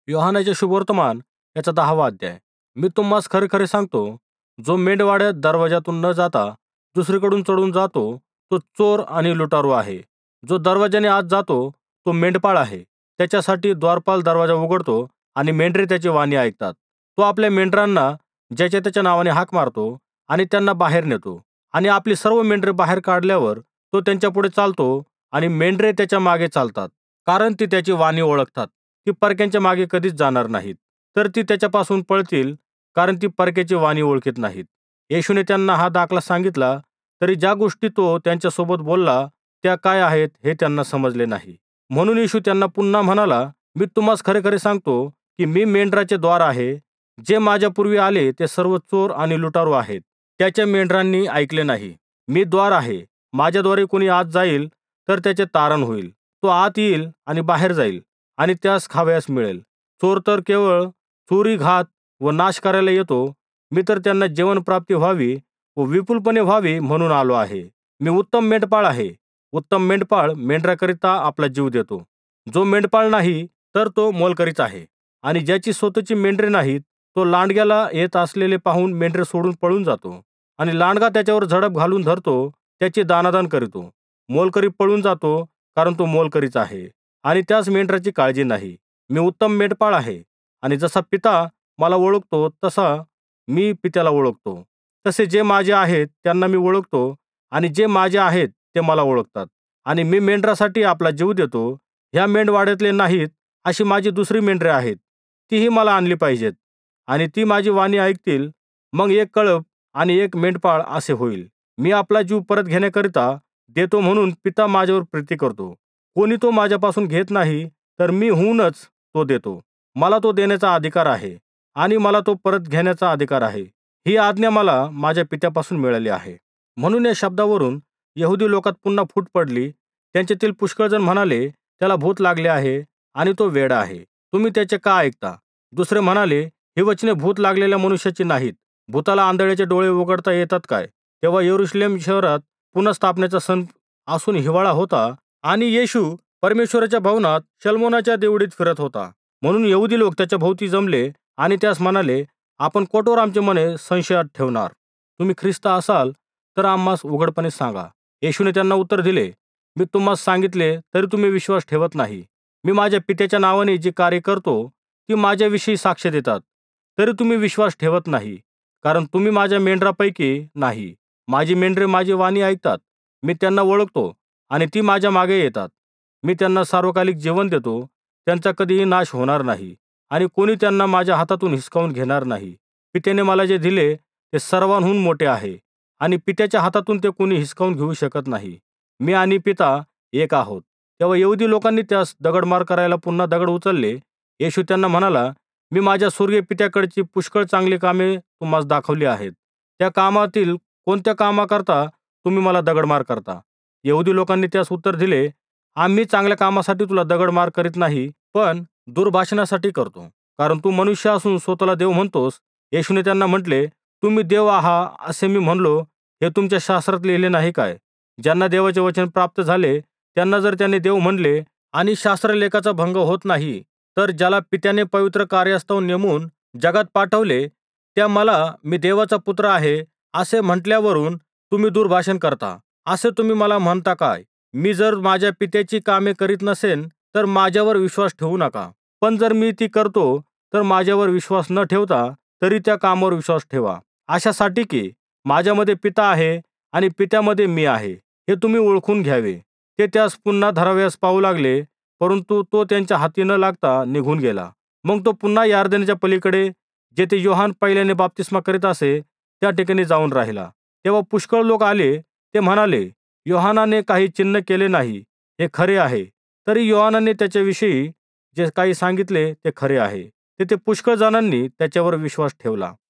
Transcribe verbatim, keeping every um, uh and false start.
योहानाचे शुभवर्तमान याचा दहावा अध्याय. मी तुम्हास खरे खरे सांगतो, जो मेंढवाड्यात दरवाजातून न जाता दुसरीकडून चढून जातो तो चोर आणि लुटारू आहे. जो दरवाजाने आत जातो तो मेंढपाळ आहे. त्याच्यासाठी द्वारपाल दरवाजा उघडतो आणि मेंढरे त्याची वाणी ऐकतात. तो आपल्या मेंढरांना ज्याच्या त्याच्या नावाने हाक मारतो आणि त्यांना बाहेर नेतो. आणि आपली सर्व मेंढरे बाहेर काढल्यावर तो त्यांच्या पुढे चालतो आणि मेंढरे त्याच्या मागे चालतात, कारण ती त्याची वाणी ओळखतात. ती परक्यांच्या मागे कधीच जाणार नाहीत, तर ती त्याच्यापासून पळतील, कारण ती परक्याची वाणी ओळखीत नाहीत. येशूने त्यांना हा दाखला सांगितला, तरी ज्या गोष्टी तो त्यांच्यासोबत बोलला त्या काय आहेत हे त्यांना समजले नाही. म्हणून येशू त्यांना पुन्हा म्हणाला, मी तुम्हास खरे खरे सांगतो की मी मेंढराचे द्वार आहे. जे माझ्यापूर्वी आले ते सर्व चोर आणि लुटारू आहेत, त्याच्या मेंढरांनी ऐकले नाही. मी द्वार आहे. माझ्याद्वारे कोणी आत जाईल तर त्याचे तारण होईल. तो आत येईल आणि बाहेर जाईल आणि त्यास खावयास मिळेल. चोर तर केवळ चोरी, घात व नाश करायला येतो. मी तर त्यांना जीवन प्राप्ती व्हावी व विपुलपणे व्हावी म्हणून आलो आहे. मी उत्तम मेंढपाळ आहे. उत्तम मेंढपाळ मेंढराकरिता आपला जीव देतो. जो मेंढपाळ नाही तर तो मोलकरीच आहे, आणि ज्याची स्वतःची मेंढरे नाहीत तो लांडग्याला येत असलेले पाहून मेंढरे सोडून पळून जातो, आणि लांडगा त्याच्यावर झडप घालून धरतो, त्याची दानादान करीतो. मोलकरी पळून जातो, कारण तो मोलकरीच आहे आणि त्यास मेंढराची काळजी नाही. मी उत्तम मेंढपाळ आहे, आणि जसा पिता मला ओळखतो तसा मी पित्याला ओळखतो. तसे जे माझे आहेत त्यांना मी ओळखतो, आणि जे माझे आहेत ते मला ओळखतात. आणि मी मेंढरासाठी आपला जीव देतो. ह्या मेंढवाड्यातले नाहीत अशी माझी दुसरी मेंढरे आहेत, तीही मला आणली पाहिजेत, आणि ती माझी वाणी ऐकतील. मग एक कळप आणि एक मेंढपाळ असे होईल. मी आपला जीव परत घेण्याकरिता देतो म्हणून पिता माझ्यावर प्रीती करतो. कोणी तो माझ्यापासून घेत नाही, तर मी होऊनच तो देतो. मला तो देण्याचा अधिकार आहे आणि मला तो परत घेण्याचा अधिकार आहे. ही आज्ञा मला माझ्या पित्यापासून मिळाली आहे. म्हणून या शब्दावरून यहुदी लोकात पुन्हा फूट पडली. त्यांच्यातील पुष्कळजण म्हणाले, त्याला भूत लागले आहे आणि तो वेडा आहे. तुम्ही त्याचे का ऐकता? दुसरे म्हणाले, ही वचने भूत लागलेल्या मनुष्याची नाहीत. भूताला आंधळ्याचे डोळे उघडता येतात काय? तेव्हा यरूशलेम शहरात पुनर्स्थापनेचा सण असून हिवाळा होता, आणि येशू परमेश्वराच्या भवनात शल्मोनाच्या देवडीत फिरत होता. म्हणून यहुदी लोक त्याच्या भोवती जमले आणि त्यास म्हणाले, आपण कोठवर आमचे मने संशयात ठेवणार? तुम्ही ख्रिस्त असाल तर आम्हास उघडपणे सांगा. येशूने त्यांना उत्तर दिले, मी तुम्हास सांगितले तरी तुम्ही विश्वास ठेवत नाही. मी माझ्या पित्याच्या नावाने जी कार्य करतो ती माझ्याविषयी साक्ष देतात, तरी तुम्ही विश्वास ठेवत नाही, कारण तुम्ही माझ्या मेंढरापैकी नाही. माझी मेंढरे माझी वाणी ऐकतात. मी त्यांना ओळखतो आणि ती माझ्या मागे येतात. मी त्यांना सार्वकालिक जीवन देतो. त्यांचा कधीही नाश होणार नाही, आणि कोणी त्यांना माझ्या हातातून हिसकावून घेणार नाही. पित्याने मला जे दिले ते सर्वांहून मोठे आहे, आणि पित्याच्या हातातून ते कोणी हिसकावून घेऊ शकत नाही. मी आणि पिता एक आहोत. तेव्हा यहुदी लोकांनी त्यास दगडमार करायला पुन्हा दगड उचलले. येशू त्यांना म्हणाला, मी माझ्या स्वर्गीय पित्याकडची पुष्कळ चांगली कामे तुम्हास दाखवली आहेत. त्या कामातील कोणत्या कामाकरता तुम्ही मला दगडमार करता? यहुदी लोकांनी त्यास उत्तर दिले, आम्ही चांगल्या कामासाठी तुला दगडमार करीत नाही, पण दुर्भाषणासाठी करतो, कारण तू मनुष्य असून स्वतःला देव म्हणतोस. येशूने त्यांना म्हटले, तुम्ही देव आहात असे मी म्हणलो हे तुमच्या शास्त्रात लिहिले नाही काय? ज्यांना देवाचे वचन प्राप्त झाले त्यांना जर त्याने देव म्हणले आणि शास्त्रलेखाचा भंग होत नाही, तर ज्याला पित्याने पवित्र कार्यास्तव नेमून जगात पाठवले त्या मला मी देवाचा पुत्र आहे असे म्हटल्यावरून तुम्ही दुर्भाषण करता. असे तुम्ही मला म्हणता काय? मी जर माझ्या पित्याची कामे करीत नसेन तर माझ्यावर विश्वास ठेवू नका. पण जर मी ती करतो तर माझ्यावर विश्वास न ठेवता तरी त्या कामावर विश्वास ठेवा, अशासाठी की माझ्यामध्ये पिता आहे आणि पित्यामध्ये मी आहे हे तुम्ही ओळखून घ्यावे. ते त्यास पुन्हा धराव्यास पाहू लागले, परंतु तो त्यांच्या हाती न लागता निघून गेला. मग तो पुन्हा यार्दनीच्या पलीकडे, जेथे योहान पहिल्याने बाप्तिस्मा करीत असे, त्या ठिकाणी जाऊन राहिला. तेव्हा पुष्कळ लोक आले. ते म्हणाले, योहानाने काही चिन्ह केले नाही, हे खरे आहे. तरी योहानाने त्याच्याविषयी जे काही सांगितले ते खरे आहे. तेथे पुष्कळ जणांनी त्याच्यावर विश्वास ठेवला.